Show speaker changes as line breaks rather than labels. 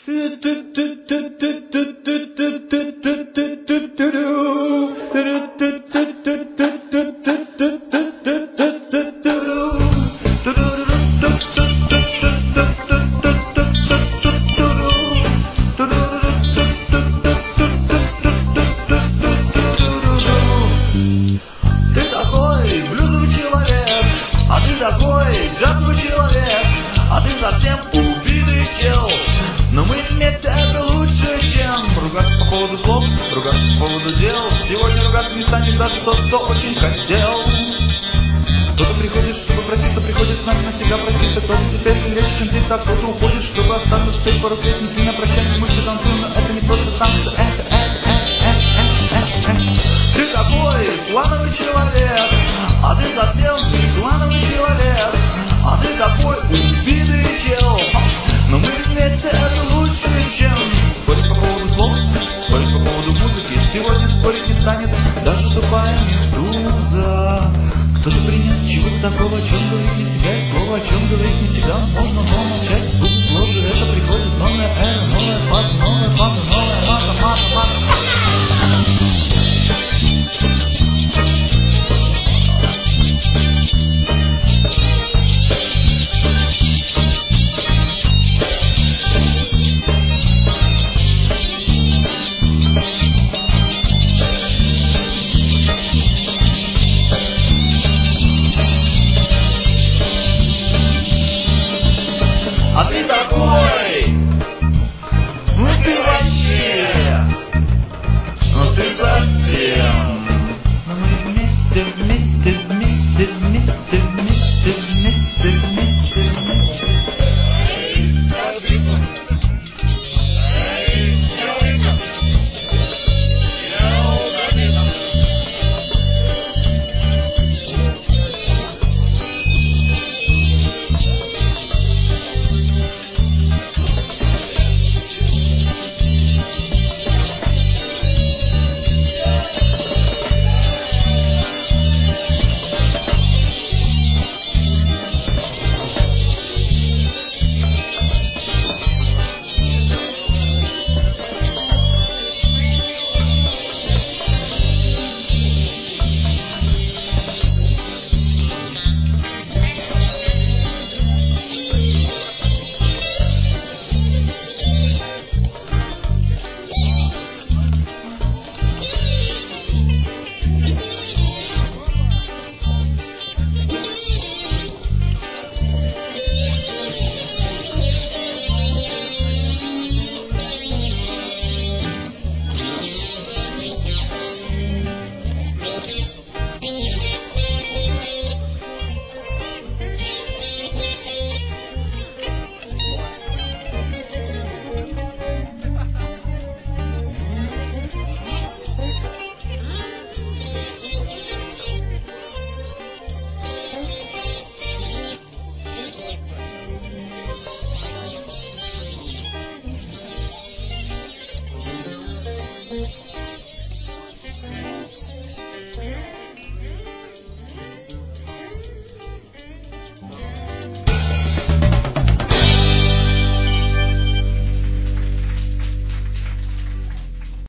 такой джазовый человек, а ты совсем убитый чел. Но мы вместе это лучше, чем ругаться по поводу слов, ругаться по поводу дел. Сегодня ругаться не станет даже тот, кто очень хотел. Кто-то приходит, чтобы просить, кто приходит с нами навсегда проститься. Кто-то теперь легче, чем ты, так кто-то уходит, чтобы остаться спеть пару песен. Ты на прощание, мы все танцуем, но это не просто танцы, Ты такой плановый человек, а ты совсем плановый человек, а ты такой убитый чел. Но мы вместе это лучше, чем спорить по поводу слов, спорить по поводу музыки. Сегодня спорить не станет даже тупая медуза. Кто-то принес чего-то такого, о чем говорить не всегда, и слово, о чем говорить не всегда можно, но молчать будет сложно. Это приходит новая эра, новая фаза, новая фаза, новая мата. А ты такой, ну ты вообще, ну ты совсем. Но мы вместе, вместе, вместе, вместе, вместе, вместе, вместе, вместе.